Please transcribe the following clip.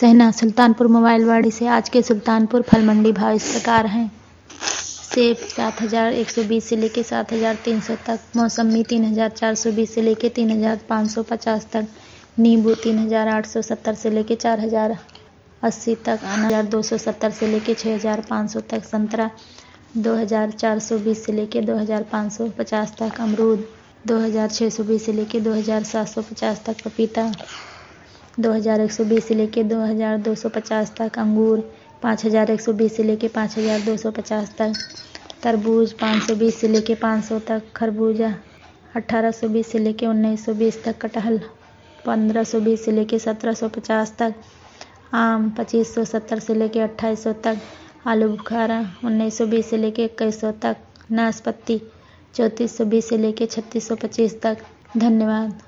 सहना सुल्तानपुर मोबाइल वाड़ी से आज के सुल्तानपुर फल मंडी भाव इस प्रकार हैं। सेब 7,120 से लेके 7,300 तक, मौसमी 3,420 से लेके 3,550 तक, नींबू 3,870 से लेके 4,080 तक, अनार 270 से लेके 6,500 तक, संतरा 2,420 से लेके 2,550 तक, अमरूद 2,620 से लेके 2,750 तक, पपीता 2,120 से लेके 2,250 तक, अंगूर 5,120 से लेके 5,250 तक, तरबूज 520 से लेके 500 तक, खरबूजा 1,820 से लेके 1,920 तक, कटहल 1,520 से लेके 1,750 तक, आम 2,570 से लेके 2,800 तक, आलू बुखारा 1,920 से लेके 2,100 तक, नाशपाती 3,420 से लेके 3,625 तक। धन्यवाद।